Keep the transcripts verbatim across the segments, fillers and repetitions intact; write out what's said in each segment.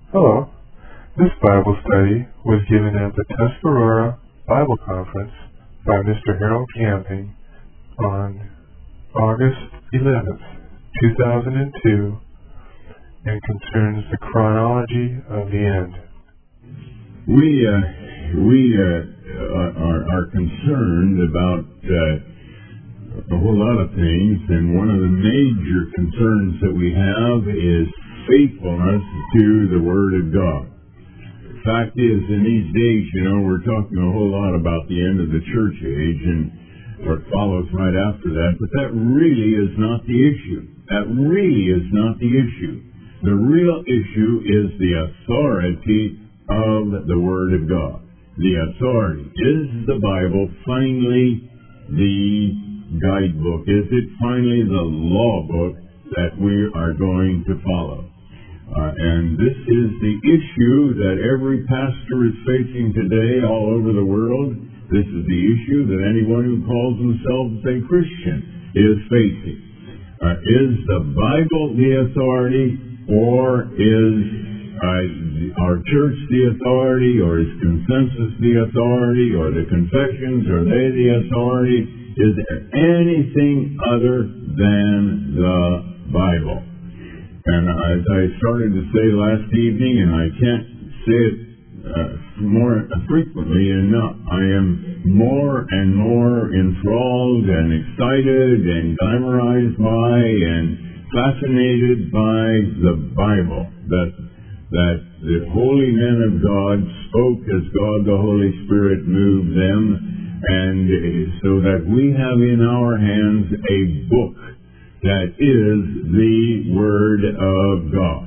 Hello. This Bible study was given at the Tuscarora Bible Conference by Mister Harold Camping on August eleventh, two thousand two, and concerns the chronology of the end. We uh, we uh, are, are concerned about uh, a whole lot of things, and one of the major concerns that we have is faithfulness to the Word of God. The fact is, in these days, you know, we're talking a whole lot about the end of the church age and what follows right after that, but that really is not the issue. That really is not the issue. The real issue is the authority of the Word of God. The authority. Is the Bible finally the guidebook? Is it finally the law book that we are going to follow? Uh, and this is the issue that every pastor is facing today all over the world. This is the issue that anyone who calls themselves a Christian is facing. Uh, is the Bible the authority, or is uh, our church the authority, or is consensus the authority, or the confessions, are they the authority? Is there anything other than the Bible? And as I started to say last evening, and I can't say it uh, more frequently enough, I am more and more enthralled and excited and glamorized by and fascinated by the Bible, that that the holy men of God spoke as God the Holy Spirit moved them, and so that we have in our hands a book that is the Word of God.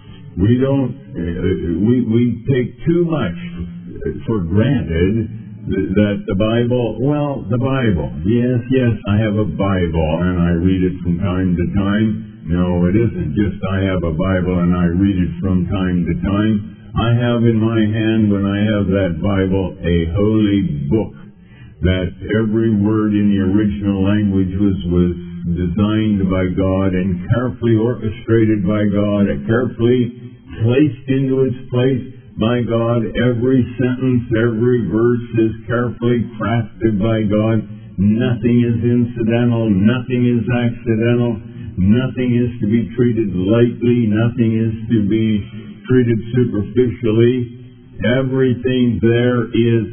We don't, uh, we, we take too much for granted that the Bible, well, the Bible, yes, yes, I have a Bible and I read it from time to time. No, it isn't just I have a Bible and I read it from time to time. I have in my hand, when I have that Bible, a holy book that every word in the original language was, was designed by God and carefully orchestrated by God, and carefully placed into its place by God. Every sentence, every verse is carefully crafted by God. Nothing is incidental, nothing is accidental, nothing is to be treated lightly, nothing is to be treated superficially. Everything there is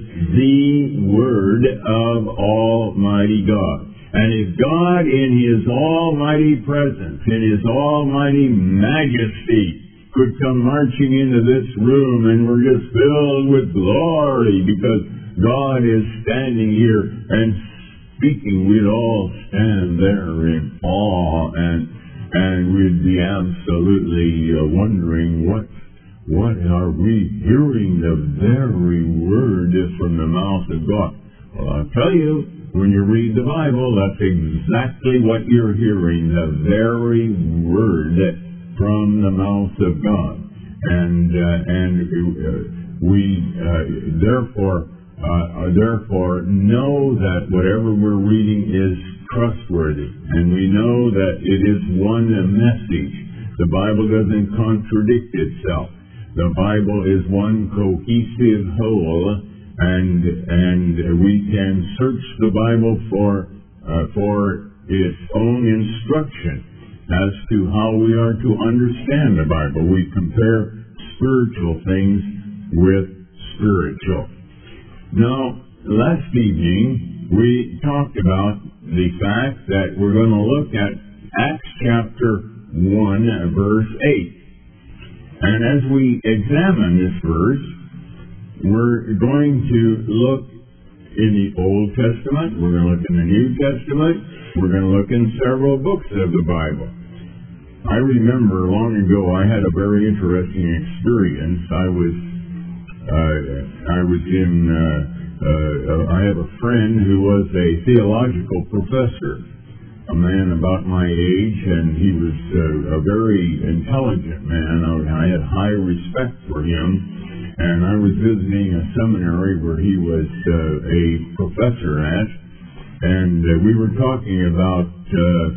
the Word of Almighty God. And if God, in His almighty presence, in His almighty majesty, could come marching into this room and we're just filled with glory because God is standing here and speaking, we'd all stand there in awe and and we'd be absolutely uh, wondering what what are we hearing? The very word is from the mouth of God. Well, I'll tell you, when you read the Bible, that's exactly what you're hearing, the very word from the mouth of God. And uh, and uh, we uh, therefore uh, therefore know that whatever we're reading is trustworthy, and we know that it is one message. The Bible doesn't contradict itself. The Bible is one cohesive whole. And and we can search the Bible for uh, for its own instruction as to how we are to understand the Bible. We compare spiritual things with spiritual. Now, last evening we talked about the fact that we're going to look at Acts chapter one, verse eight. And as we examine this verse, we're going to look in the Old Testament, we're going to look in the New Testament, we're going to look in several books of the Bible. I remember long ago I had a very interesting experience. I was uh, I was in, uh, uh, I have a friend who was a theological professor, a man about my age, and he was uh, a very intelligent man. I had high respect for him. And I was visiting a seminary where he was uh, a professor at, and uh, we were talking about uh,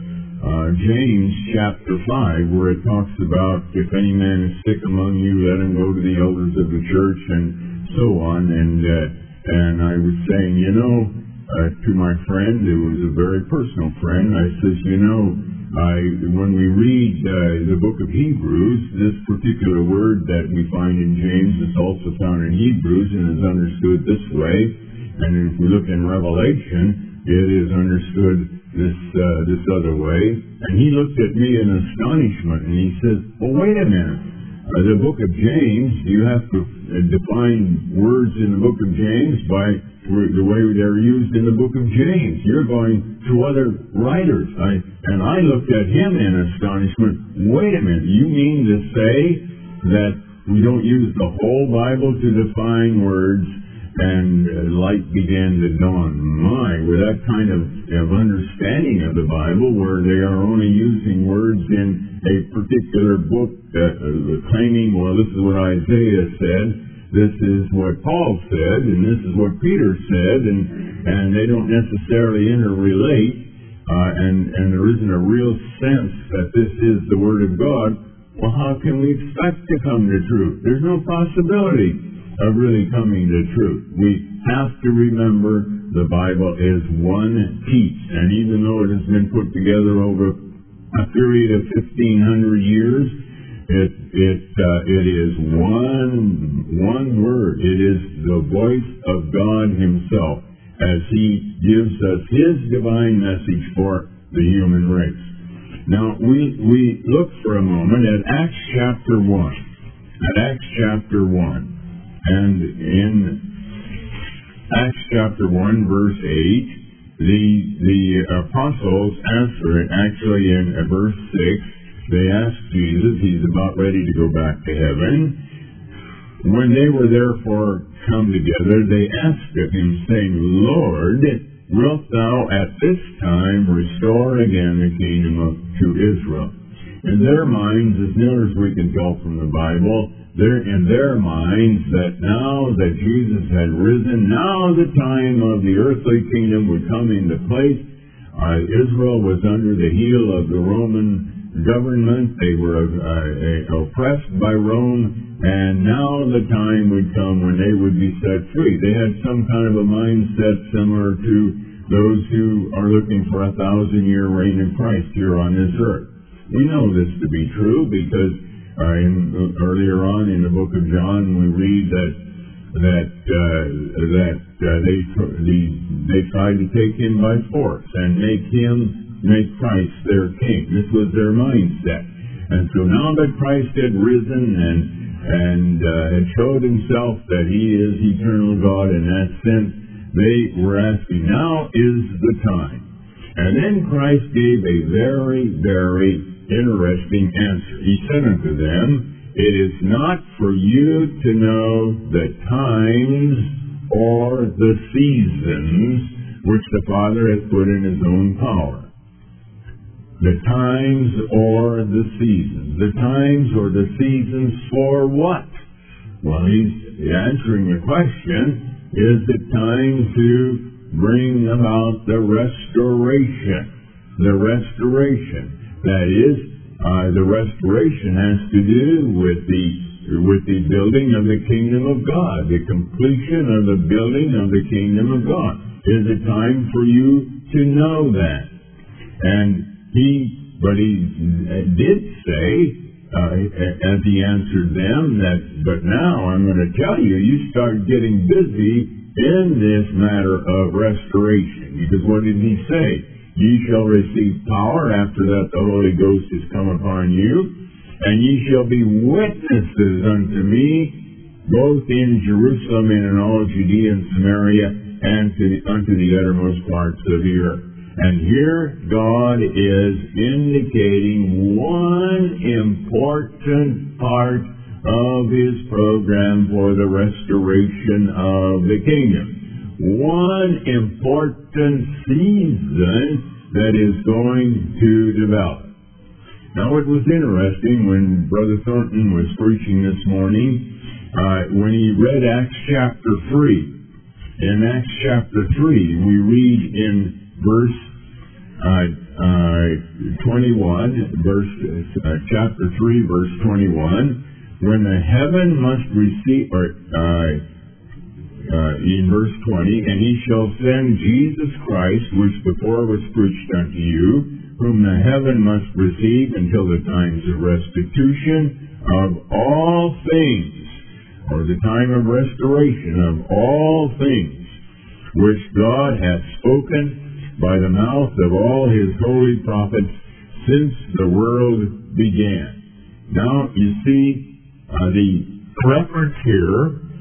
uh, James chapter five, where it talks about, if any man is sick among you, let him go to the elders of the church, and so on. And uh, and I was saying, you know, uh, to my friend, who was a very personal friend, I says, you know, I, when we read uh, the book of Hebrews, this particular word that we find in James is also found in Hebrews and is understood this way. And if we look in Revelation, it is understood this uh, this other way. And he looked at me in astonishment, and he says, well, wait a minute. Uh, the book of James, you have to uh, define words in the book of James by the way they're used in the book of James. You're going to other writers. I, and I looked at him in astonishment. Wait a minute, you mean to say that we don't use the whole Bible to define words? And uh, light began to dawn. My, with that kind of, of understanding of the Bible, where they are only using words in a particular book, uh, uh, claiming, well, this is what Isaiah said, this is what Paul said, and this is what Peter said, and and they don't necessarily interrelate, uh, and and there isn't a real sense that this is the Word of God. Well, how can we expect to come to truth? There's no possibility of really coming to truth. We have to remember the Bible is one piece, and even though it has been put together over a period of fifteen hundred years, it it uh, it is one one word. It is the voice of God Himself as He gives us His divine message for the human race. Now we we look for a moment at Acts chapter one. At Acts chapter one. And in Acts chapter one, verse eight, the the apostles answer it. Actually, in verse six, they asked Jesus, he's about ready to go back to heaven. When they were therefore come together, they asked of him, saying, Lord, wilt thou at this time restore again the kingdom of, to Israel? In their minds, as near as we can tell from the Bible, they're in their minds that now that Jesus had risen, now the time of the earthly kingdom would come into place. Uh, Israel was under the heel of the Roman government. They were uh, oppressed by Rome, and now the time would come when they would be set free. They had some kind of a mindset similar to those who are looking for a thousand-year reign of Christ here on this earth. We know this to be true because Uh, in, uh, earlier on in the book of John, we read that that uh, that uh, they the, they tried to take him by force and make him make Christ their king. This was their mindset. And so now that Christ had risen and and uh, had showed himself that he is eternal God in that sense, they were asking, now is the time. And then Christ gave a very, very interesting answer. He said unto them, it is not for you to know the times or the seasons which the Father has put in His own power. The times or the seasons. The times or the seasons for what? Well, He's answering the question, is it time to bring about the restoration? The restoration. That is, uh, the restoration has to do with the with the building of the kingdom of God, the completion of the building of the kingdom of God. Is it time for you to know that? And he, but he did say, uh, as he answered them, that, but now I'm going to tell you, you start getting busy in this matter of restoration. Because what did he say? Ye shall receive power, after that the Holy Ghost is come upon you, and ye shall be witnesses unto me, both in Jerusalem and in all Judea and Samaria, and to the, unto the uttermost parts of the earth. And here God is indicating one important part of His program for the restoration of the kingdom. One important season that is going to develop. Now, it was interesting when Brother Thornton was preaching this morning, uh, when he read Acts chapter three. In Acts chapter three, we read in verse uh, uh, twenty-one, verse, uh, chapter three, verse twenty-one, when the heaven must receive, or, uh, uh, in verse twenty, and he shall send Jesus Christ, which before was preached unto you, whom the heaven must receive until the times of restitution of all things, or the time of restoration of all things, which God hath spoken by the mouth of all his holy prophets since the world began. Now, you see, uh, the reference here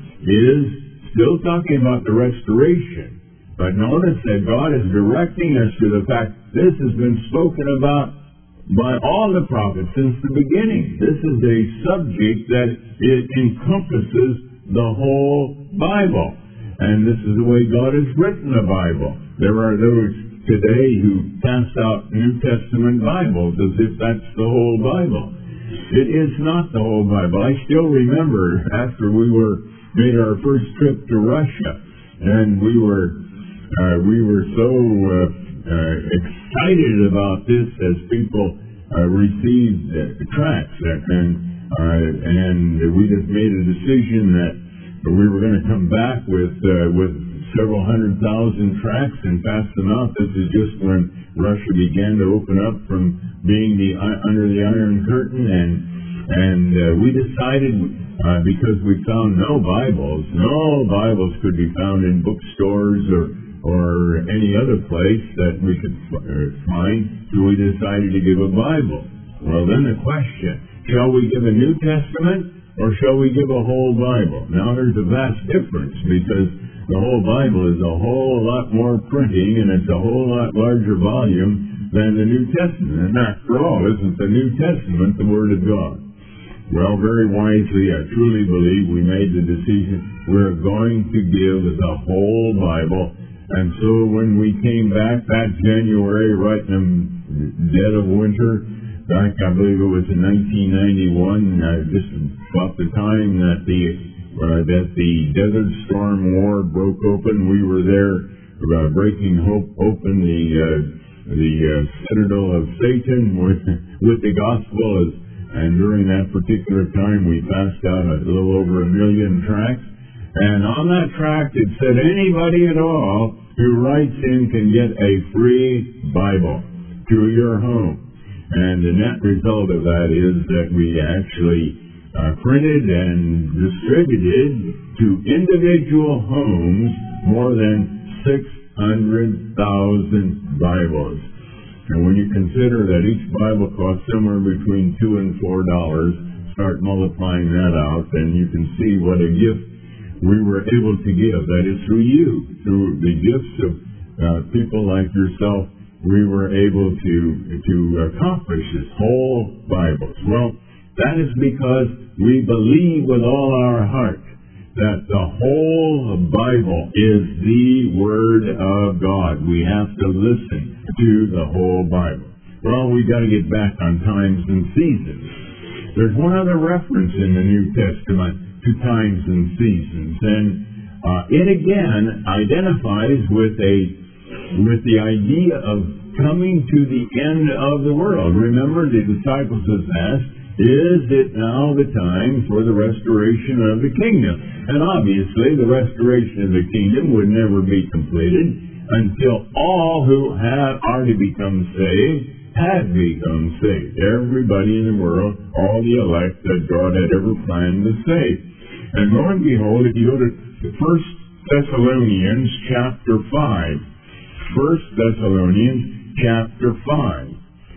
is still talking about the restoration, but notice that God is directing us to the fact this has been spoken about by all the prophets since the beginning. This is a subject that it encompasses the whole Bible. And this is the way God has written the Bible. There are those today who pass out New Testament Bibles as if that's the whole Bible. It is not the whole Bible. I still remember after we were made our first trip to Russia, and we were uh, we were so uh, uh, excited about this as people uh, received uh, tracts, and uh, and we just made a decision that we were going to come back with uh, with several hundred thousand tracts and pass them out. This is just when Russia began to open up from being the uh, under the Iron Curtain, and and uh, we decided uh, because we found no Bibles, no Bibles could be found in bookstores or or any other place that we could find, so we decided to give a Bible. Well, then the question: shall we give a New Testament, or shall we give a whole Bible? Now, there's a vast difference, because the whole Bible is a whole lot more printing, and it's a whole lot larger volume than the New Testament. And after all, isn't the New Testament the Word of God? Well, very wisely, I truly believe we made the decision we're going to give the whole Bible. And so when we came back that January, right in the dead of winter, back, I believe it was in nineteen ninety-one, uh, just about the time that the uh, that the Desert Storm War broke open. We were there uh, breaking hope, open the uh, the uh, citadel of Satan with, with the gospel. And during that particular time, we passed out a little over a million tracts. And on that tract, it said anybody at all who writes in can get a free Bible to your home. And the net result of that is that we actually uh, printed and distributed to individual homes more than six hundred thousand Bibles. And when you consider that each Bible costs somewhere between two and four dollars, start multiplying that out, and you can see what a gift we were able to give. That is through you, through the gifts of uh, people like yourself. We were able to to accomplish this whole Bible. Well, that is because we believe with all our heart that the whole Bible is the Word of God. We have to listen to the whole Bible. Well, we got to get back on times and seasons. There's one other reference in the New Testament to times and seasons, and uh, it again identifies with a with the idea of coming to the end of the world. Remember, the disciples have asked, is it now the time for the restoration of the kingdom? And obviously, the restoration of the kingdom would never be completed until all who had already become saved had become saved. Everybody in the world, all the elect that God had ever planned to save. And lo and behold, if you go to First Thessalonians chapter five, First Thessalonians chapter five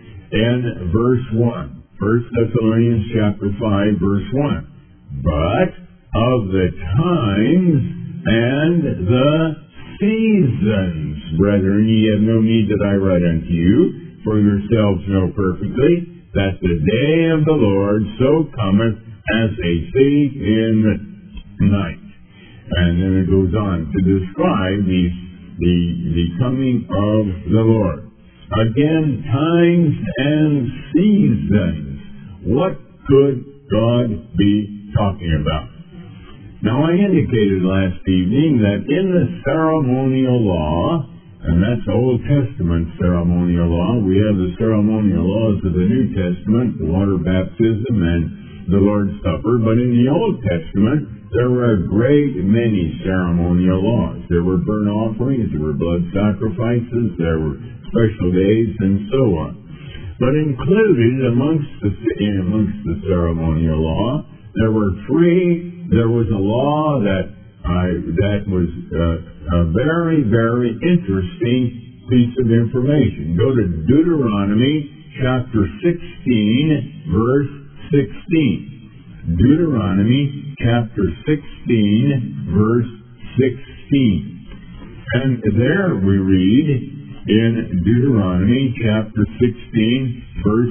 and verse one. First Thessalonians chapter five, verse one. But of the times and the seasons, brethren, ye have no need that I write unto you, for yourselves know perfectly that the day of the Lord so cometh as a thief in the night. And then it goes on to describe the, the, the coming of the Lord. Again, times and seasons. What could God be talking about? Now, I indicated last evening that in the ceremonial law, and that's Old Testament ceremonial law. We have the ceremonial laws of the New Testament, the water baptism and the Lord's Supper. But in the Old Testament, there were a great many ceremonial laws. There were burnt offerings, there were blood sacrifices, there were special days, and so on. But included amongst the, amongst the ceremonial law, there were three, there was a law that I, that was uh, a very, very interesting piece of information. Go to Deuteronomy chapter sixteen, verse sixteen. Deuteronomy chapter sixteen, verse sixteen. And there we read in Deuteronomy chapter sixteen, verse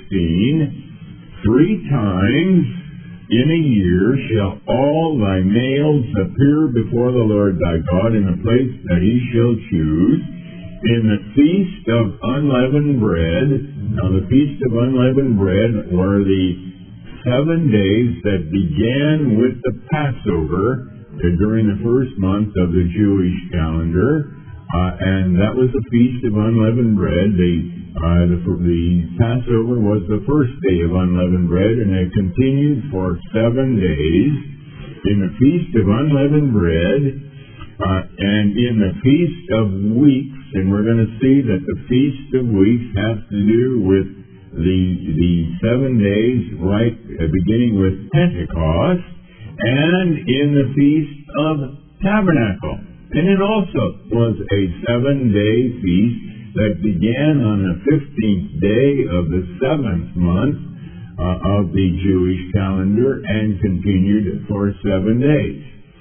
sixteen, three times in a year shall all thy males appear before the Lord thy God in the place that he shall choose, in the feast of unleavened bread. Now the feast of unleavened bread were the seven days that began with the Passover uh, during the first month of the Jewish calendar, uh, and that was the feast of unleavened bread. The Uh, the, the Passover was the first day of unleavened bread, and it continued for seven days. In the Feast of Unleavened Bread, uh, and in the Feast of Weeks, and we're going to see that the Feast of Weeks has to do with the the seven days, right, uh, beginning with Pentecost, and in the Feast of Tabernacle. And it also was a seven-day feast that began on the fifteenth day of the seventh month uh, of the Jewish calendar and continued for seven days.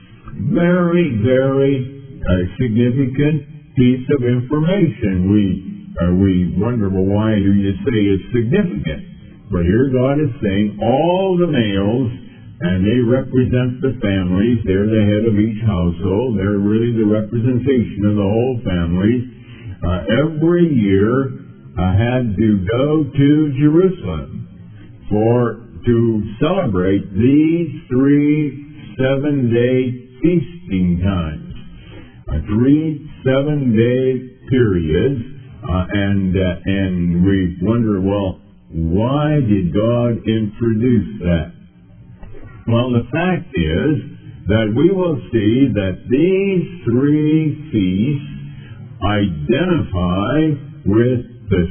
Very, very uh, significant piece of information. We uh, we wonder, well, why do you say it's significant? But here God is saying all the males, and they represent the families. They're the head of each household. They're really the representation of the whole family. Uh, every year uh, had to go to Jerusalem for to celebrate these three seven-day feasting times, uh, three seven-day periods, uh, and uh, and we wonder, well, why did God introduce that? Well, the fact is that we will see that these three feasts identify with the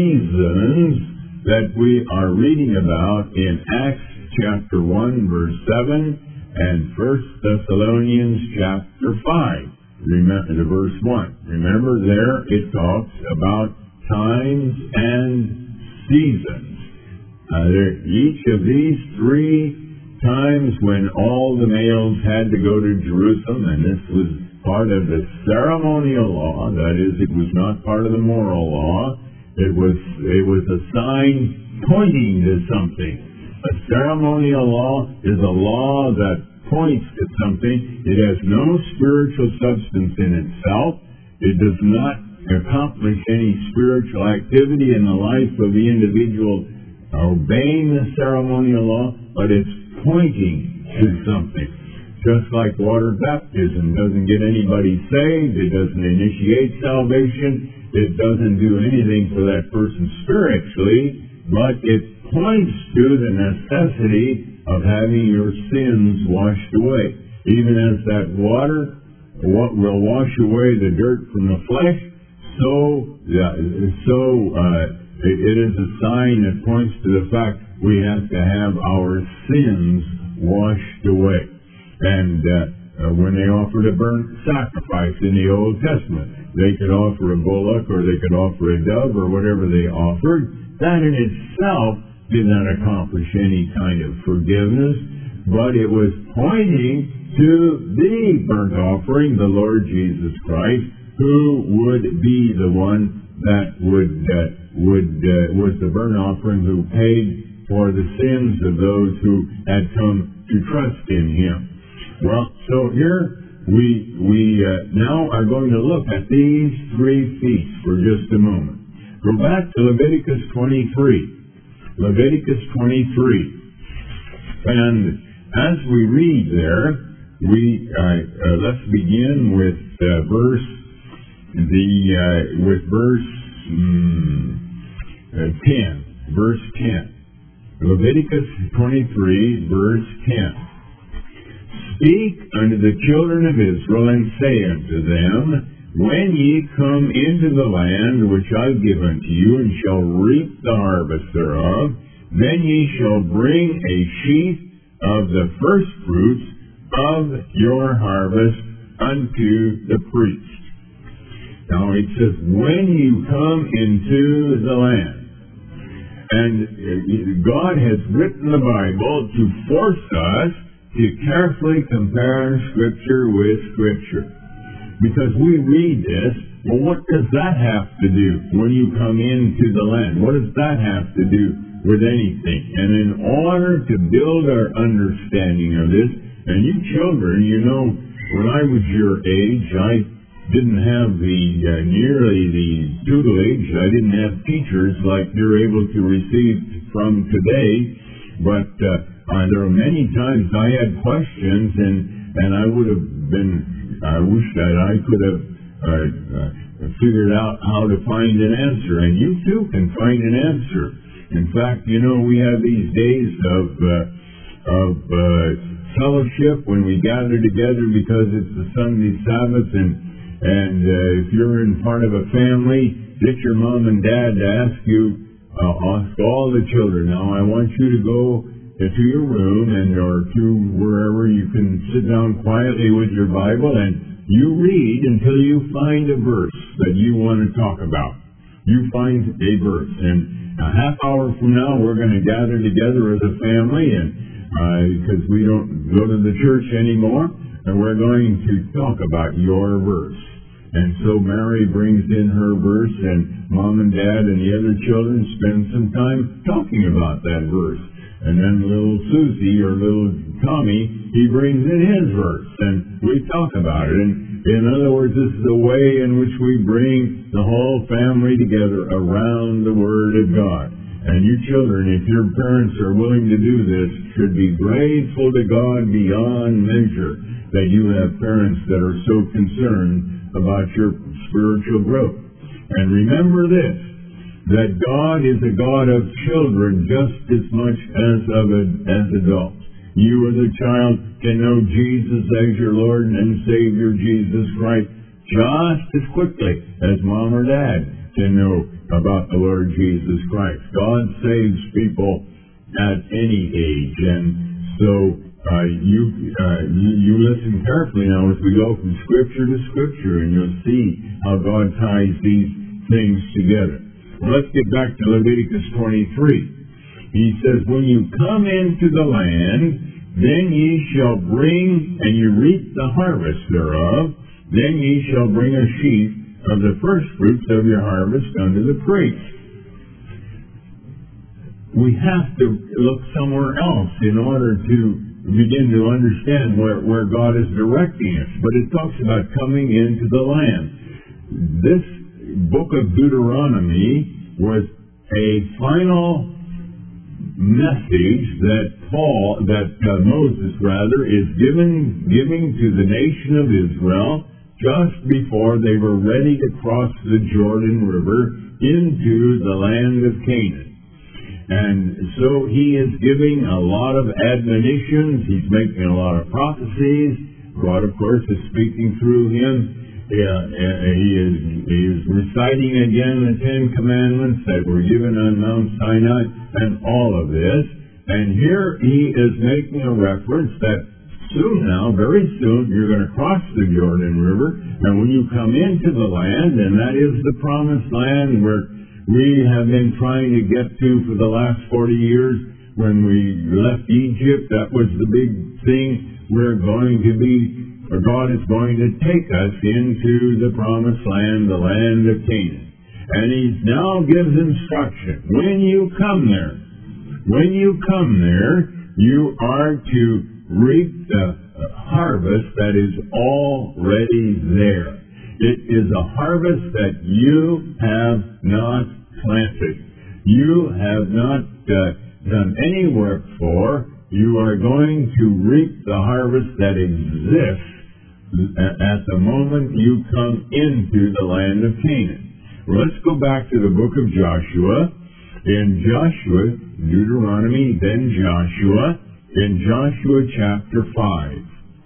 seasons that we are reading about in Acts chapter one, verse seven, and First Thessalonians chapter five, remember, the verse one. Remember there it talks about times and seasons. Uh, there, each of these three times when all the males had to go to Jerusalem, and this was part of the ceremonial law, that is, it was not part of the moral law. It was it was a sign pointing to something. A ceremonial law is a law that points to something. It has no spiritual substance in itself. It does not accomplish any spiritual activity in the life of the individual obeying the ceremonial law, but it's pointing to something. Just like water baptism doesn't get anybody saved, it doesn't initiate salvation, it doesn't do anything for that person spiritually, but it points to the necessity of having your sins washed away. Even as that water will wash away the dirt from the flesh, so yeah, so uh, it, it is a sign that points to the fact we have to have our sins washed away. And uh, uh, when they offered a burnt sacrifice in the Old Testament, they could offer a bullock or they could offer a dove or whatever they offered. That in itself did not accomplish any kind of forgiveness, but it was pointing to the burnt offering, the Lord Jesus Christ, who would be the one that would uh, would uh, was the burnt offering who paid for the sins of those who had come to trust in Him. Well, so here we we uh, now are going to look at these three feasts for just a moment. Go back to Leviticus twenty-three. Leviticus twenty-three. And as we read there, we uh, uh, let's begin with uh, verse the uh, with verse um, uh, ten, verse ten. Leviticus twenty-three, verse ten. Speak unto the children of Israel, and say unto them, when ye come into the land which I give unto you, and shall reap the harvest thereof, then ye shall bring a sheaf of the first fruits of your harvest unto the priest. Now it says, when you come into the land. And God has written the Bible to force us to carefully compare Scripture with Scripture. Because we read this, well, what does that have to do when you come into the land? What does that have to do with anything? And in order to build our understanding of this, and you children, you know, when I was your age, I didn't have the uh, nearly the tutelage. I didn't have teachers like you're able to receive from today. But uh, uh, there were many times I had questions, and and I would have been. I wish that I could have uh, uh, figured out how to find an answer, and you too can find an answer. In fact, you know, we have these days of uh, of uh, fellowship when we gather together because it's the Sunday Sabbath, and and uh, if you're in part of a family, get your mom and dad to ask you, uh, ask all the children. Now, I want you to go to your room and or to wherever you can sit down quietly with your Bible, and you read until you find a verse that you want to talk about. You find a verse, and a half hour from now we're going to gather together as a family, and because uh, we don't go to the church anymore, and we're going to talk about your verse. And so Mary brings in her verse, and Mom and Dad and the other children spend some time talking about that verse. And then little Susie or little Tommy, he brings in his verse, and we talk about it. And in other words, this is the way in which we bring the whole family together around the Word of God. And you children, if your parents are willing to do this, should be grateful to God beyond measure that you have parents that are so concerned about your spiritual growth. And remember this, that God is a God of children just as much as of a, as adults. You as a child can know Jesus as your Lord and Savior, Jesus Christ, just as quickly as Mom or Dad can know about the Lord Jesus Christ. God saves people at any age, and so uh, you, uh, you you listen carefully now as we go from Scripture to Scripture, and you'll see how God ties these things together. Well, let's get back to Leviticus twenty-three. He says, when you come into the land, then ye shall bring, and you reap the harvest thereof, then ye shall bring a sheaf of the first fruits of your harvest unto the priest. We have to look somewhere else in order to begin to understand where, where God is directing us. But it talks about coming into the land. This book of Deuteronomy was a final message that Paul, that uh, Moses rather, is giving, giving to the nation of Israel just before they were ready to cross the Jordan River into the land of Canaan. And so he is giving a lot of admonitions. He's making a lot of prophecies. God, of course, is speaking through him. Yeah, he is he is reciting again the Ten Commandments that were given on Mount Sinai and all of this. And here he is making a reference that soon now, very soon, you're going to cross the Jordan River. And when you come into the land, and that is the promised land where we have been trying to get to for the last forty years. When we left Egypt, that was the big thing. We're going to be, or God is going to take us into the promised land, the land of Canaan. And he now gives instruction. When you come there, when you come there, you are to reap the harvest that is already there. It is a harvest that you have not planted. You have not uh, done any work for. You are going to reap the harvest that exists at the moment you come into the land of Canaan. Let's go back to the book of Joshua. In Joshua, Deuteronomy, then Joshua, in Joshua chapter five.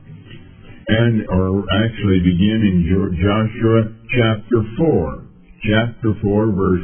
And, or actually begin in Joshua chapter four. Chapter four, verse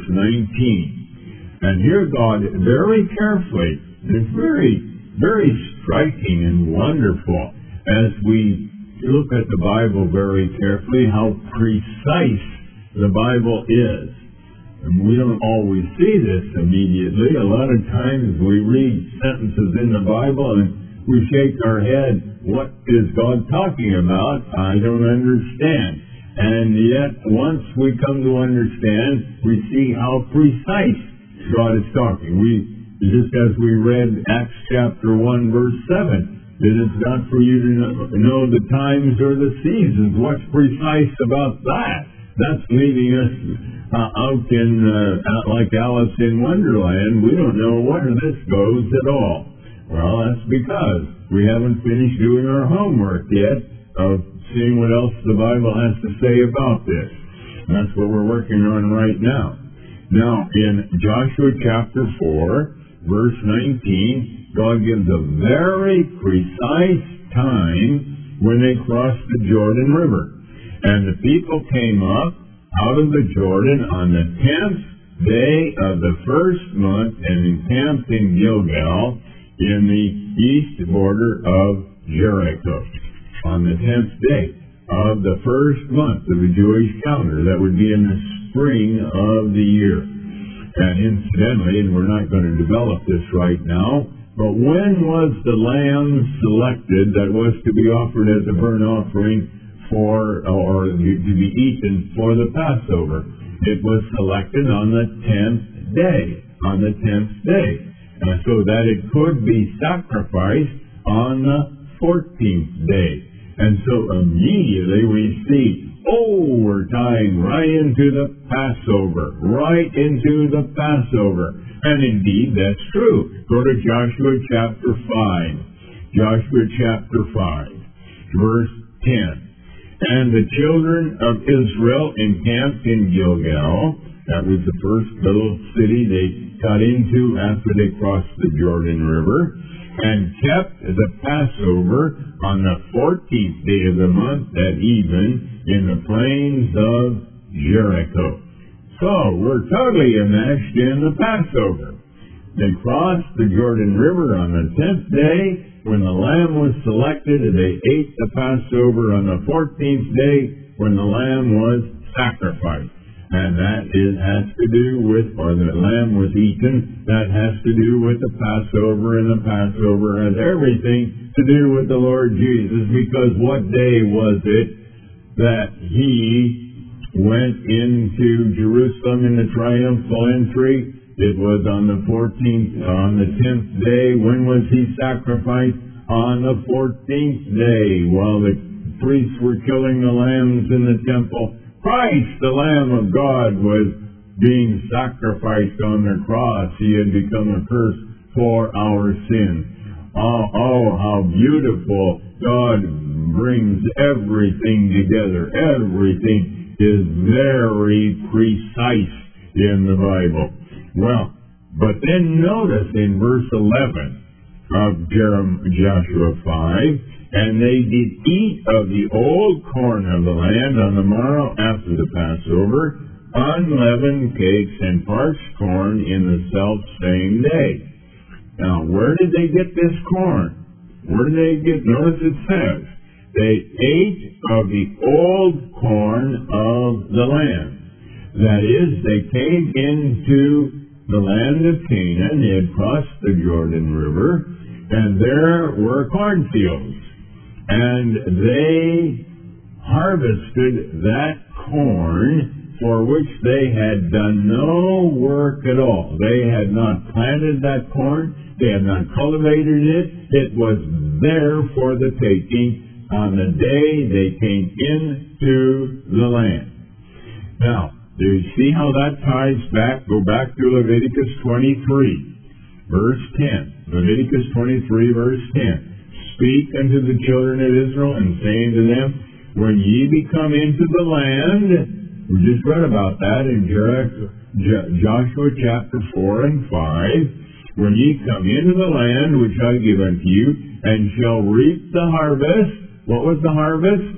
nineteen. And here God, very carefully, it's very, very striking and wonderful as we look at the Bible very carefully, how precise the Bible is. And we don't always see this immediately. A lot of times we read sentences in the Bible and we shake our head, what is God talking about? I don't understand. And yet, once we come to understand, we see how precise God is talking. We, just as we read Acts chapter one, verse seven, it is not for you to know the times or the seasons. What's precise about that? That's leaving us uh, out in, uh, out like Alice in Wonderland. We don't know where this goes at all. Well, that's because we haven't finished doing our homework yet of seeing what else the Bible has to say about this. And that's what we're working on right now. Now, in Joshua chapter four, verse nineteen, God gives a very precise time when they crossed the Jordan River. And the people came up out of the Jordan on the tenth day of the first month and encamped in Gilgal in the east border of Jericho. On the tenth day of the first month of the Jewish calendar. That would be in the spring of the year. And incidentally, and we're not going to develop this right now, but when was the lamb selected that was to be offered as a burnt offering for, or to be eaten for the Passover? It was selected on the tenth day, on the tenth day, and so that it could be sacrificed on the fourteenth day. And so immediately we see, oh, we're tying right into the Passover, right into the Passover. And indeed, that's true. Go to Joshua chapter five. Joshua chapter five, verse ten. And the children of Israel encamped in Gilgal. That was the first little city they got into after they crossed the Jordan River, and kept the Passover on the fourteenth day of the month at even in the plains of Jericho. So, we're totally enmeshed in the Passover. They crossed the Jordan River on the tenth day when the lamb was selected, and they ate the Passover on the fourteenth day when the lamb was sacrificed. And that is, has to do with, or the lamb was eaten, that has to do with the Passover, and the Passover has everything to do with the Lord Jesus, because what day was it that He went into Jerusalem in the triumphal entry? It was on the fourteenth, on the tenth day. When was He sacrificed? On the fourteenth day, while the priests were killing the lambs in the temple. Christ, the Lamb of God, was being sacrificed on the cross. He had become a curse for our sins. Oh, oh, how beautiful. God brings everything together. Everything is very precise in the Bible. Well, but then notice in verse eleven of Jeremiah, Joshua five, and they did eat of the old corn of the land on the morrow after the Passover, unleavened cakes and parched corn in the self-same day. Now, where did they get this corn? Where did they get? Notice it says, they ate of the old corn of the land. That is, they came into the land of Canaan. They had crossed the Jordan River, and there were cornfields. And they harvested that corn for which they had done no work at all. They had not planted that corn. They had not cultivated it. It was there for the taking on the day they came into the land. Now, do you see how that ties back? Go back to Leviticus twenty-three, verse ten. Leviticus twenty-three, verse ten. Speak unto the children of Israel, and saying to them, when ye be come into the land, we just read about that in Joshua chapter four and five, when ye come into the land which I give unto you, and shall reap the harvest. What was the harvest?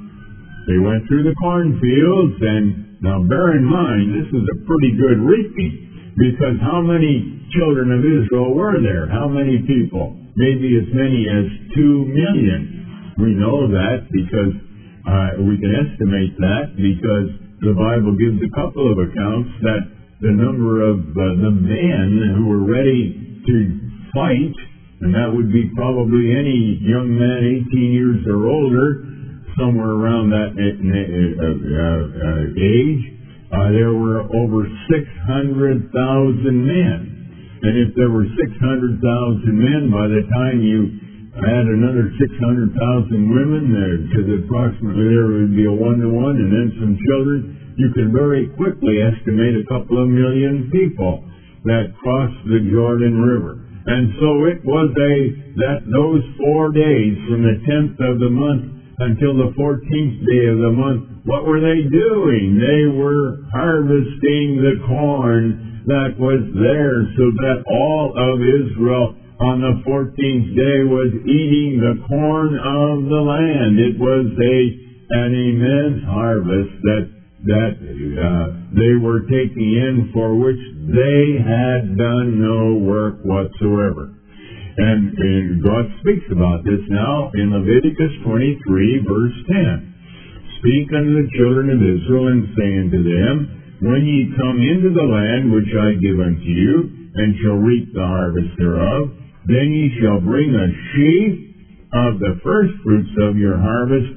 They went through the cornfields, and now bear in mind, this is a pretty good reaping, because how many children of Israel were there? How many people? Maybe as many as two million. We know that because uh, we can estimate that because the Bible gives a couple of accounts that the number of uh, the men who were ready to fight, and that would be probably any young man eighteen years or older, somewhere around that uh, uh, uh, age, uh, there were over six hundred thousand men. And if there were six hundred thousand men, by the time you add another six hundred thousand women, because approximately there would be a one-to-one, and then some children, you can very quickly estimate a couple of million people that crossed the Jordan River. And so it was a, that those four days from the tenth of the month until the fourteenth day of the month, what were they doing? They were harvesting the corn that was there, so that all of Israel on the fourteenth day was eating the corn of the land. It was a, an immense harvest that that uh, they were taking in, for which they had done no work whatsoever. And, and God speaks about this now in Leviticus twenty-three, verse ten. Speak unto the children of Israel, and say unto them, when ye come into the land which I give unto you, and shall reap the harvest thereof, then ye shall bring a sheaf of the first fruits of your harvest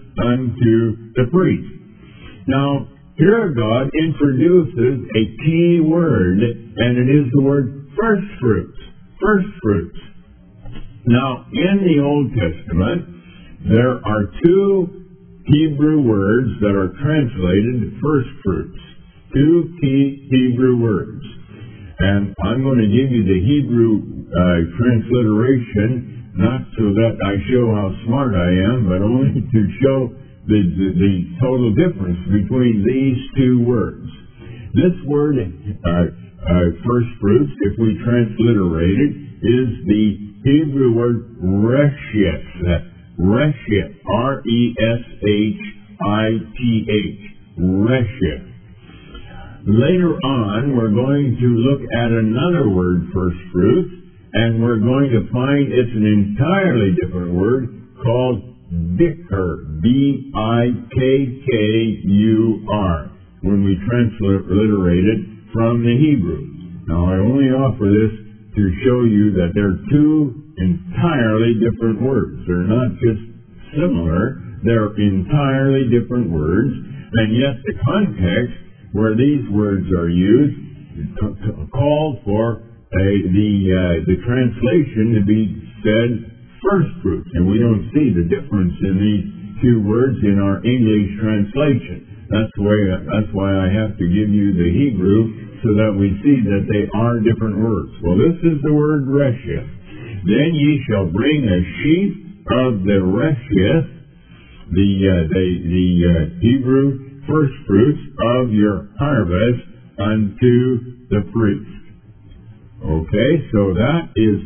unto the priest. Now, here God introduces a key word, and it is the word first fruits. First fruits. Now, in the Old Testament, there are two Hebrew words that are translated first fruits. Two key Hebrew words. And I'm going to give you the Hebrew uh, transliteration, not so that I show how smart I am, but only to show The, the, the total difference between these two words. This word, uh, uh, first fruits, if we transliterate it, is the Hebrew word reshith. Reshith. R E S H I T H. Reshith. Later on, we're going to look at another word, first fruits, and we're going to find it's an entirely different word called Bikur, B I K K U R, when we transliterate it from the Hebrew. Now, I only offer this to show you that they're two entirely different words. They're not just similar, they're entirely different words, and yet the context where these words are used called for a, the, uh, the translation to be said first fruits, and we don't see the difference in these two words in our English translation. That's the way. That's why I have to give you the Hebrew, so that we see that they are different words. Well, this is the word reshith. Then ye shall bring a sheaf of the reshith, the uh, the the uh, Hebrew first fruits of your harvest, unto the priest. Okay, so that is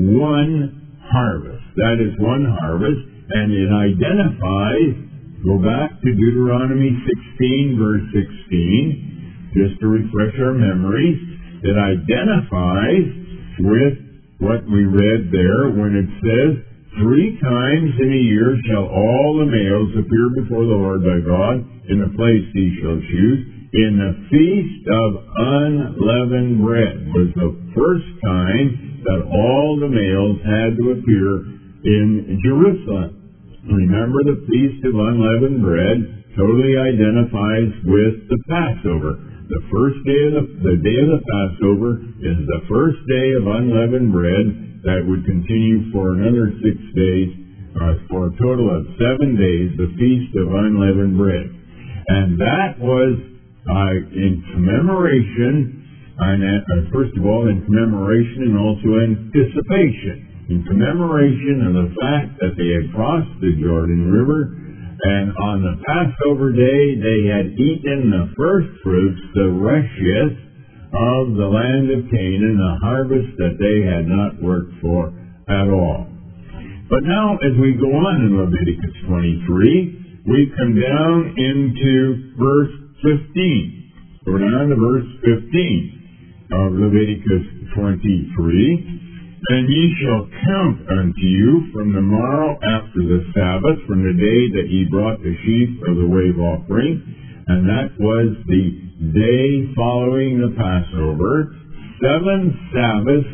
one harvest. That is one harvest, and it identifies, go back to Deuteronomy sixteen, verse sixteen, just to refresh our memories, it identifies with what we read there when it says, three times in a year shall all the males appear before the Lord thy God in the place he shall choose. In the feast of unleavened bread was the first time that all the males had to appear in Jerusalem. Remember, the Feast of Unleavened Bread totally identifies with the Passover. The first day of the, the day of the Passover is the first day of unleavened bread that would continue for another six days, uh, for a total of seven days, the Feast of Unleavened Bread. And that was uh, in commemoration, and uh, first of all in commemoration and also anticipation. In commemoration of the fact that they had crossed the Jordan River, And on the Passover day, they had eaten the first fruits, the reshith of the land of Canaan, the harvest that they had not worked for at all. But now, as we go on in Leviticus twenty-three, we come down into verse fifteen. Go down to verse fifteen of Leviticus twenty-three. And ye shall count unto you from the morrow after the Sabbath, from the day that ye brought the sheaf of the wave offering, and that was the day following the Passover. Seven Sabbaths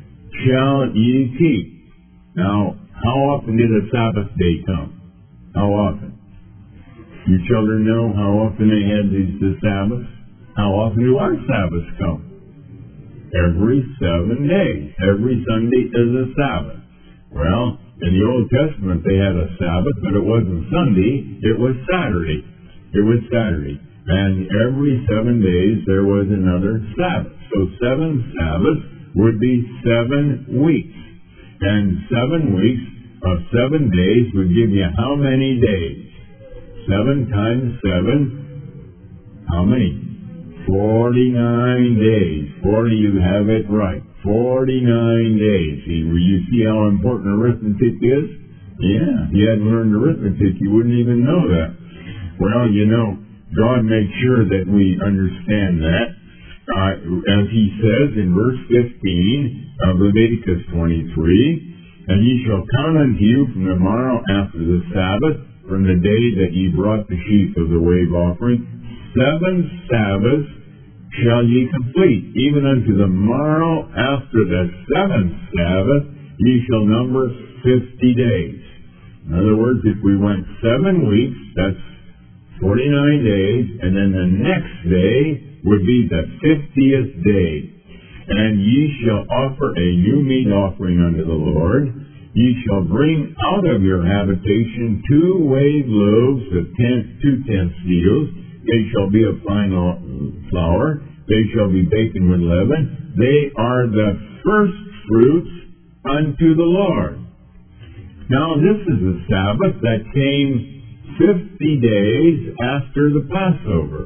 shall ye keep. Now, how often did a Sabbath day come? How often? You children know how often they had these the Sabbaths? How often do our Sabbaths come? Every seven days. Every Sunday is a Sabbath. Well, in the Old Testament they had a Sabbath, but it wasn't Sunday, it was Saturday. It was Saturday. And every seven days there was another Sabbath. So seven Sabbaths would be seven weeks. And seven weeks of seven days would give you how many days? Seven times seven, how many? Forty-nine days. Forty, you have it right. Forty-nine days. See, you see how important arithmetic is? Yeah, if you hadn't learned arithmetic, you wouldn't even know that. Well, you know, God makes sure that we understand that. Uh, as he says in verse fifteen of Leviticus twenty-three, and ye shall count unto you from the morrow after the Sabbath, from the day that ye brought the sheaf of the wave offering, seven Sabbaths shall ye complete, even unto the morrow after the seventh Sabbath ye shall number fifty days. In other words, if we went seven weeks, that's forty-nine days, and then the next day would be the fiftieth day. And ye shall offer a new meat offering unto the Lord. Ye shall bring out of your habitation two wave loaves of ten, two tenth seals. They shall be of fine flour. They shall be baken with leaven. They are the first fruits unto the Lord. Now, this is a Sabbath that came fifty days after the Passover.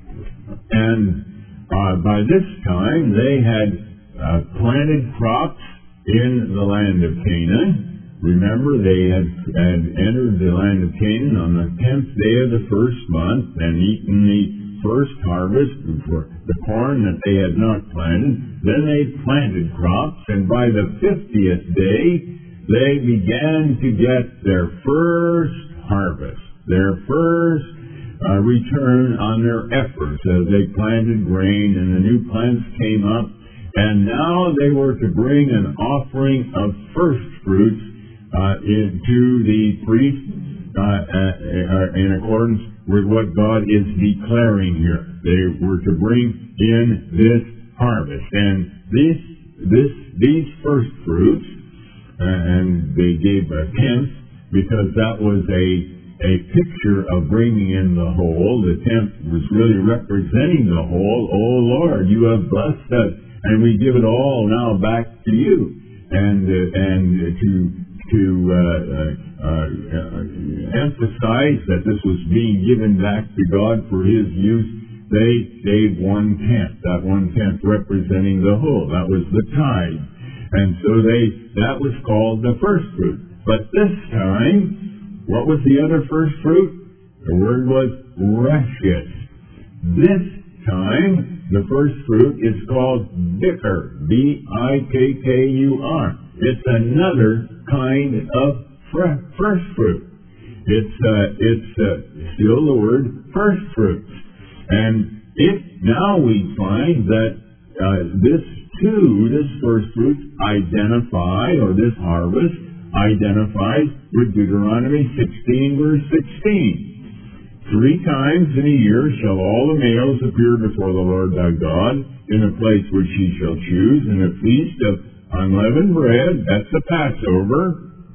And uh, by this time, they had uh, planted crops in the land of Canaan. Remember, they had, had entered the land of Canaan on the tenth day of the first month and eaten the first harvest for the corn that they had not planted. Then they planted crops, and by the fiftieth day, they began to get their first harvest, their first uh, return on their efforts as they planted grain and the new plants came up. And now they were to bring an offering of first fruits Uh, into the priest uh, uh, in accordance with what God is declaring here. They were to bring in this harvest, and this, this, these first fruits, uh, and they gave a tenth because that was a a picture of bringing in the whole. The tenth was really representing the whole. Oh Lord, you have blessed us, and we give it all now back to you, and uh, and to. to uh, uh, uh, emphasize that this was being given back to God for His use, they gave one-tenth, that one-tenth representing the whole. That was the tithe. And so they that was called the first fruit. But this time, what was the other first fruit? The word was reshith. This time, the first fruit is called bicker, B I K K U R. It's another kind of first fruit. It's uh, it's uh, still the word first fruits. And if now we find that uh, this too, this first fruit identify, or this harvest identifies with Deuteronomy sixteen, verse sixteen. Three times in a year shall all the males appear before the Lord thy God in a place which he shall choose, in a feast of unleavened bread, that's the Passover,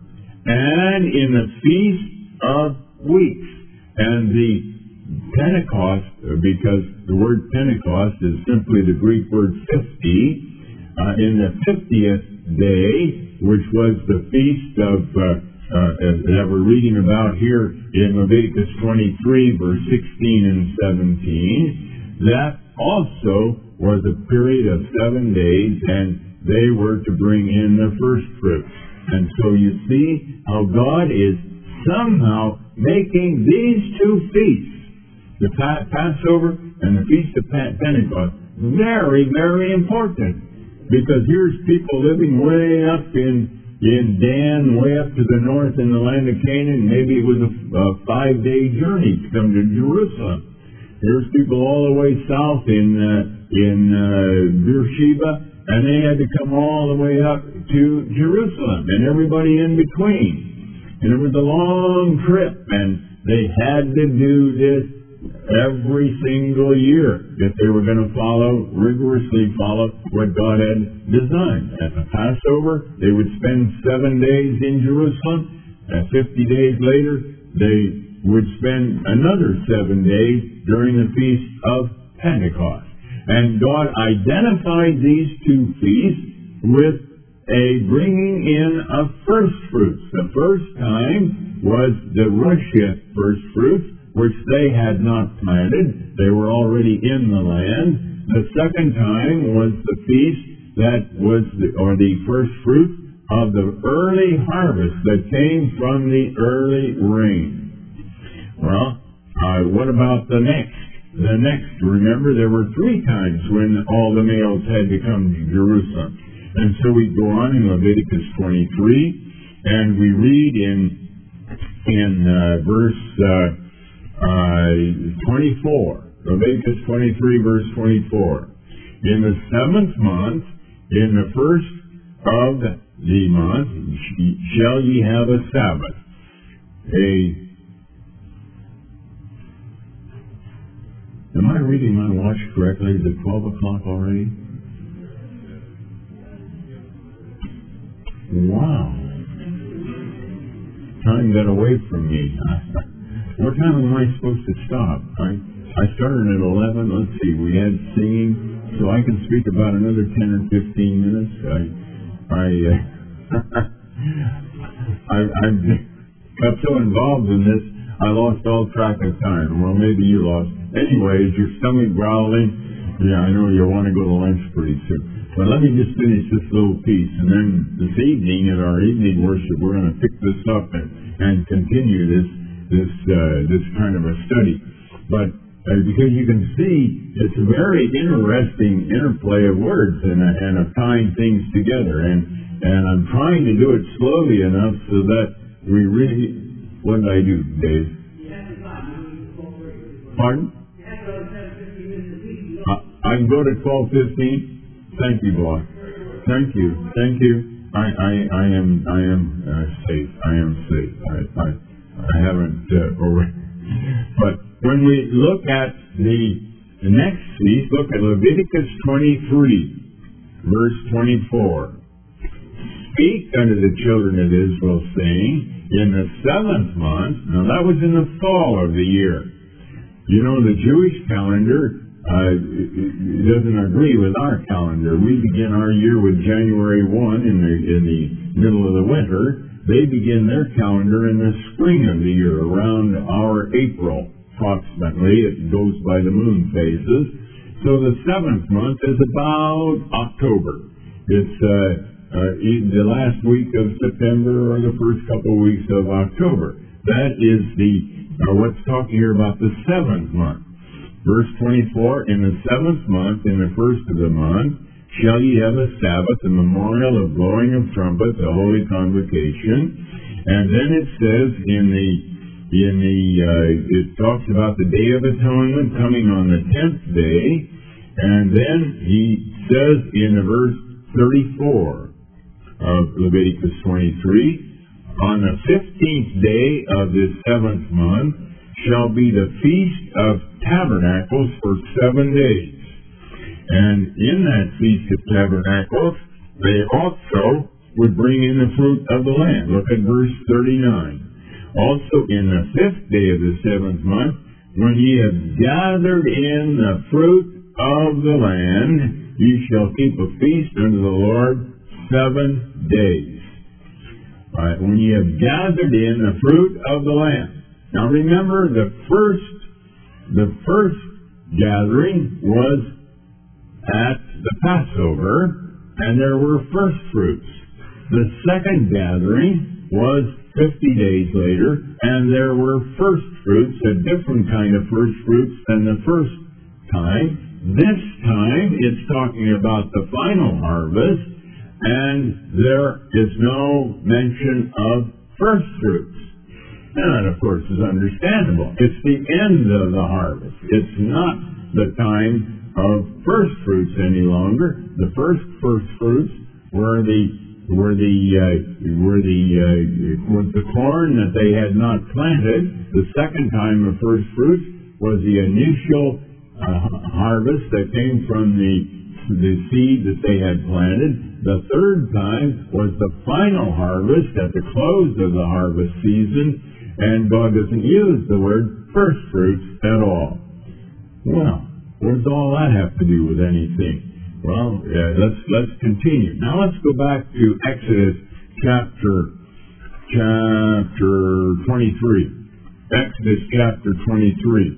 and in the feast of weeks. And the Pentecost, because the word Pentecost is simply the Greek word fifty, uh, in the fiftieth day, which was the feast of uh, uh, that we're reading about here in Leviticus twenty-three, verse sixteen and seventeen, that also was a period of seven days, and they were to bring in the first fruits. And so you see how God is somehow making these two feasts, the pa- Passover and the Feast of Pentecost, very, very important. Because here's people living way up in in Dan, way up to the north in the land of Canaan. Maybe it was a, a five-day journey to come to Jerusalem. There's people all the way south in uh, in uh, Beersheba, and they had to come all the way up to Jerusalem, and everybody in between. And it was a long trip, and they had to do this every single year if they were going to follow, rigorously follow what God had designed. At the Passover, they would spend seven days in Jerusalem, and fifty days later, they would spend another seven days during the Feast of Pentecost. And God identified these two feasts with a bringing in of first fruits. The first time was the Russia first fruits, which they had not planted. They were already in the land. The second time was the feast that was, the, or the first fruit of the early harvest that came from the early rain. Well, uh, what about the next? The next, remember, there were three times when all the males had to come to Jerusalem. And so we go on in Leviticus twenty-three, and we read in, in uh, verse... Uh, Uh, twenty-four, Leviticus twenty-three, verse twenty-four. In the seventh month, in the first of the month, shall ye have a Sabbath. A, am I reading my watch correctly? Is it twelve o'clock already? Wow. Time got away from me. What time am I supposed to stop? I I started at eleven. Let's see. We had singing, so I can speak about another ten or fifteen minutes. I I uh, I I got so involved in this, I lost all track of time. Well, maybe you lost. Anyways, your stomach growling. Yeah, I know you want to go to lunch pretty soon. But let me just finish this little piece, and then this evening at our evening worship, we're going to pick this up and and continue this. this uh, this kind of a study. But uh, because you can see it's a very interesting interplay of words and, uh, and of tying things together. And, and I'm trying to do it slowly enough so that we really... What did I do, Dave? Pardon? Uh, I can go to twelve fifteen? Thank you, boy. Thank you. Thank you. I, I, I am I am uh, safe. I am safe. I... I I haven't, uh, over. But when we look at the, the next feast, look at Leviticus twenty-three, verse twenty-four. Speak unto the children of Israel, saying, in the seventh month, now that was in the fall of the year. You know, the Jewish calendar uh, doesn't agree with our calendar. We begin our year with January first in the, in the middle of the winter. They begin their calendar in the spring of the year, around our April, approximately. It goes by the moon phases. So the seventh month is about October. It's uh, uh, the last week of September or the first couple of weeks of October. That is the, uh, what's talking here about the seventh month. Verse twenty-four, in the seventh month, in the first of the month, shall ye have a Sabbath, a memorial of blowing of trumpets, a holy convocation. And then it says in the, in the, uh, it talks about the Day of Atonement coming on the tenth day. And then he says in the verse thirty-four of Leviticus twenty-three, on the fifteenth day of this seventh month shall be the Feast of Tabernacles for seven days. And in that Feast of Tabernacles, they also would bring in the fruit of the land. Look at verse thirty-nine. Also in the fifth day of the seventh month, when ye have gathered in the fruit of the land, ye shall keep a feast unto the Lord seven days. uh, when ye have gathered in the fruit of the land. Now remember, the first, the first gathering was at the Passover, and there were first fruits. The second gathering was fifty days later, and there were first fruits, a different kind of first fruits than the first time. This time, it's talking about the final harvest, and there is no mention of first fruits. And that, of course, is understandable. It's the end of the harvest. It's not the time of first fruits any longer. The first first fruits were the were the uh, were the uh, was the corn that they had not planted. The second time of first fruits was the initial uh, harvest that came from the the seed that they had planted. The third time was the final harvest at the close of the harvest season, and God doesn't use the word first fruits at all. Well, what does all that have to do with anything? Well, yeah, let's let's continue. Now let's go back to Exodus chapter chapter twenty-three. Exodus chapter twenty-three.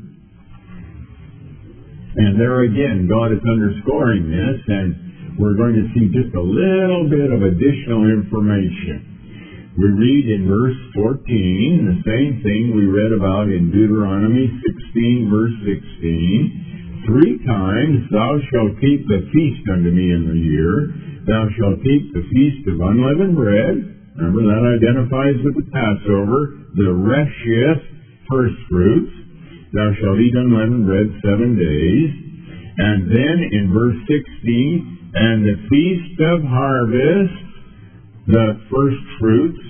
And there again, God is underscoring this, and we're going to see just a little bit of additional information. We read in verse fourteen the same thing we read about in Deuteronomy sixteen, verse sixteen. Three times thou shalt keep the feast unto me in the year. Thou shalt keep the feast of unleavened bread. Remember, that identifies with the Passover. The Reshith, first fruits. Thou shalt eat unleavened bread seven days. And then in verse sixteen, and the feast of harvest, the first fruits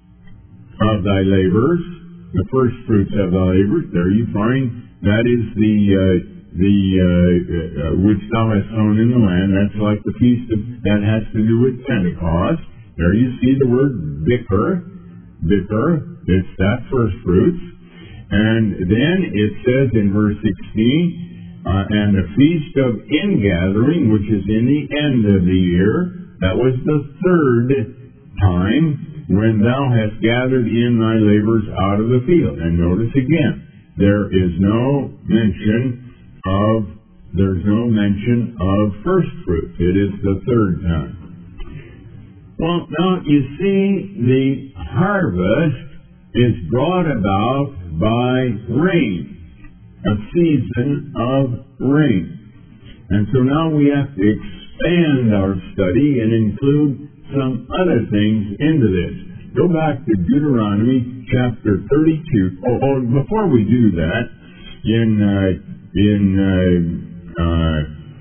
of thy labors. The first fruits of thy labors. There you find that is the... Uh, the uh, uh, which thou hast sown in the land. That's like the feast of, that has to do with Pentecost. There you see the word bicker, bicker, it's that first fruits. And then it says in verse sixteen, uh, and the feast of ingathering, which is in the end of the year, that was the third time when thou hast gathered in thy labors out of the field. And notice again, there is no mention of, there's no mention of first fruits. It is the third time. Well, now you see the harvest is brought about by rain, a season of rain. And so now we have to expand our study and include some other things into this. Go back to Deuteronomy chapter thirty-two. Oh, oh before we do that, in uh, In uh, uh,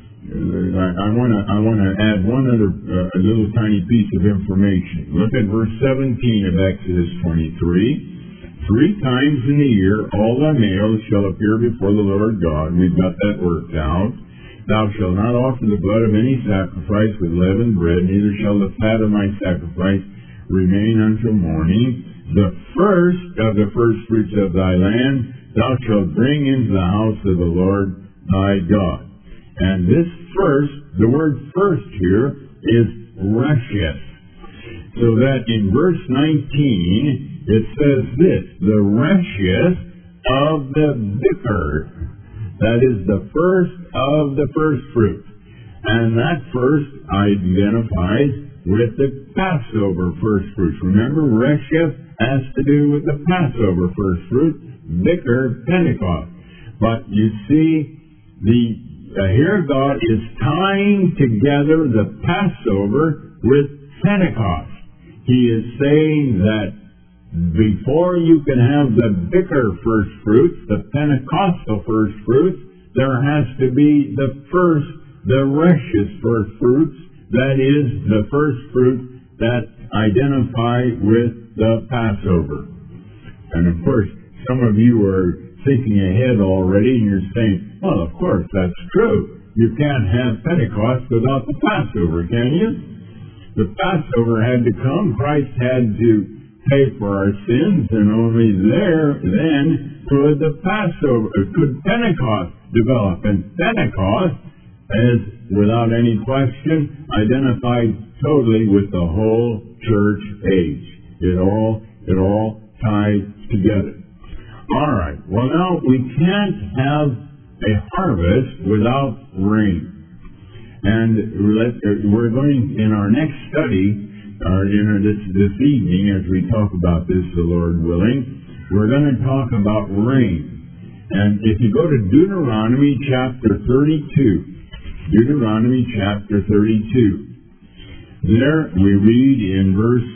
I want to I want to add one other uh, little tiny piece of information. Look at verse seventeen of Exodus twenty-three. Three times in the year all thy males shall appear before the Lord God. We've got that worked out. Thou shalt not offer the blood of any sacrifice with leavened bread, neither shall the fat of my sacrifice remain until morning. The first of the first fruits of thy land thou shalt bring into the house of the Lord thy God. And this first, the word first here, is Reshith. So that in verse nineteen, it says this, the Reshith of the bicker. That is the first of the first fruit. And that first identifies with the Passover first fruits. Remember, Reshith has to do with the Passover first fruit. Bicker, Pentecost. But you see, the uh, here God is tying together the Passover with Pentecost. He is saying that before you can have the bicker first fruits, the Pentecostal first fruits, there has to be the first, the Reshith first fruits, that is, the first fruit that identify with the Passover. And of course, some of you are thinking ahead already, and you're saying, well, of course, that's true. You can't have Pentecost without the Passover, can you? The Passover had to come. Christ had to pay for our sins, and only there, then, could the Passover, could Pentecost develop. And Pentecost is, without any question, identified totally with the whole church age. It all, it all ties together. All right. Well, now we can't have a harvest without rain. And let, we're going, in our next study, or in our, this, this evening, as we talk about this, the Lord willing, we're going to talk about rain. And if you go to Deuteronomy chapter thirty-two, Deuteronomy chapter thirty-two, there we read in verse,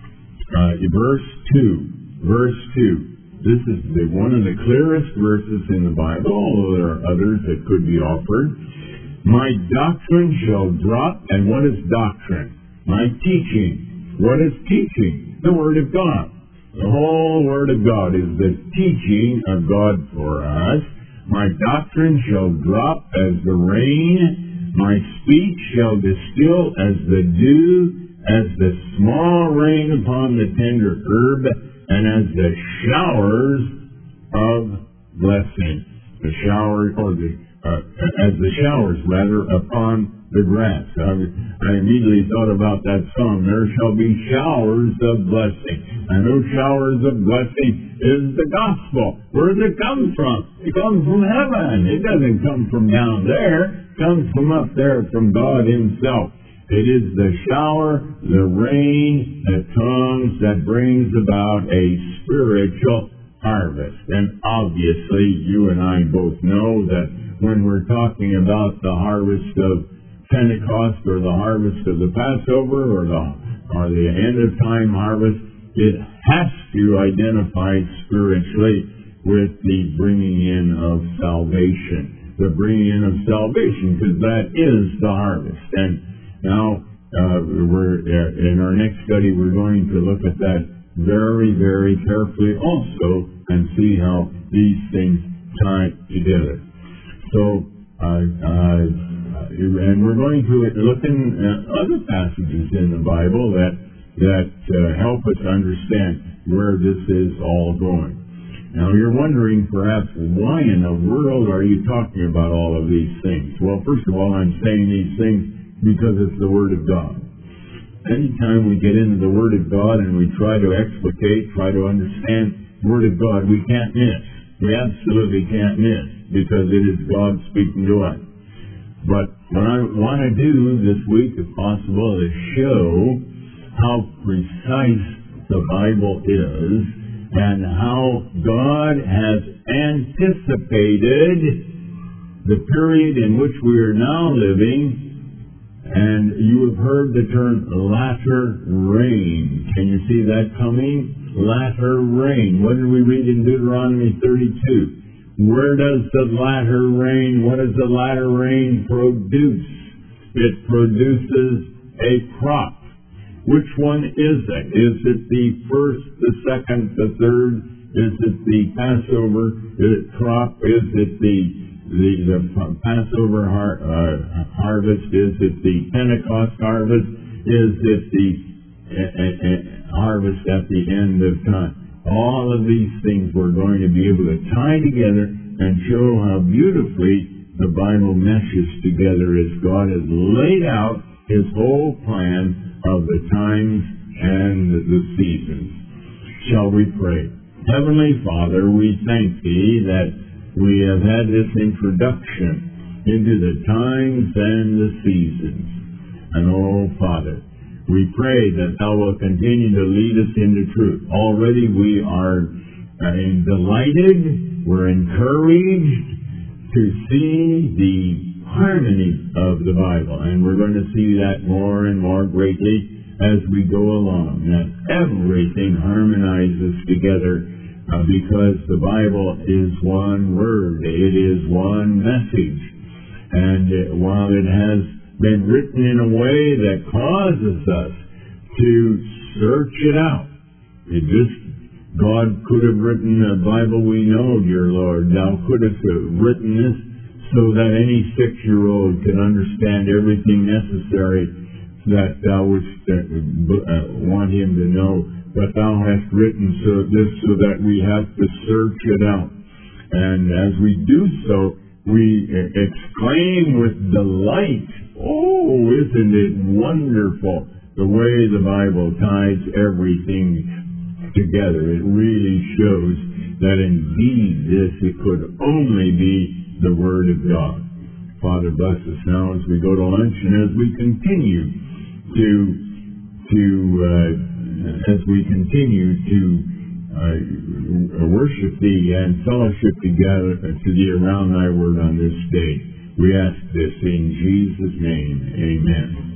uh, verse two, verse two. This is the, one of the clearest verses in the Bible, although there are others that could be offered. My doctrine shall drop. And what is doctrine? My teaching. What is teaching? The Word of God. The whole Word of God is the teaching of God for us. My doctrine shall drop as the rain. My speech shall distill as the dew, as the small rain upon the tender herb, and as the showers of blessing. The shower, or the Uh, as the showers, rather, upon the grass. I, I immediately thought about that song, there shall be showers of blessing. And those showers of blessing is the gospel. Where does it come from? It comes from heaven. It doesn't come from down there. It comes from up there, from God Himself. It is the shower, the rain that comes, that brings about a spiritual harvest. And obviously, you and I both know that when we're talking about the harvest of Pentecost or the harvest of the Passover or the, or the end of time harvest, it has to identify spiritually with the bringing in of salvation. The bringing in of salvation, because that is the harvest. And now, uh, we're uh, in our next study, we're going to look at that very, very carefully also and see how these things tie together. So, uh, uh, and we're going to look in uh, other passages in the Bible that that uh, help us understand where this is all going. Now, you're wondering perhaps, why in the world are you talking about all of these things? Well, first of all, I'm saying these things because it's the Word of God. Anytime we get into the Word of God and we try to explicate, try to understand the Word of God, we can't miss. We absolutely can't miss, because it is God speaking to us. But what I want to do this week, if possible, is show how precise the Bible is and how God has anticipated the period in which we are now living. And you have heard the term latter rain. Can you see that coming? Latter rain. What did we read in Deuteronomy thirty-two? Where does the latter rain, what does the latter rain produce? It produces a crop. Which one is it? Is it the first, the second, the third? Is it the Passover crop? Is it the the, the Passover har- uh, harvest? Is it the Pentecost harvest? Is it the uh, uh, harvest at the end of time? All of these things we're going to be able to tie together and show how beautifully the Bible meshes together as God has laid out His whole plan of the times and the seasons. Shall we pray? Heavenly Father, we thank Thee that we have had this introduction into the times and the seasons. And oh, Father, we pray that Thou will continue to lead us into truth. Already we are uh, delighted, we're encouraged to see the harmony of the Bible. And we're going to see that more and more greatly as we go along. That everything harmonizes together uh, because the Bible is one word. It is one message. And uh, while it has been written in a way that causes us to search it out. It just, God could have written a Bible we know, dear Lord. Thou couldst have written this so that any six-year-old can understand everything necessary that Thou wouldst uh, want him to know. But Thou hast written so this so that we have to search it out. And as we do so, we exclaim with delight, oh, isn't it wonderful the way the Bible ties everything together. It really shows that indeed this it could only be the Word of God. Father, bless us now as we go to lunch and as we continue to to uh, as we continue to uh, worship Thee and fellowship together to Thee around Thy Word on this day. We ask this in Jesus' name. Amen.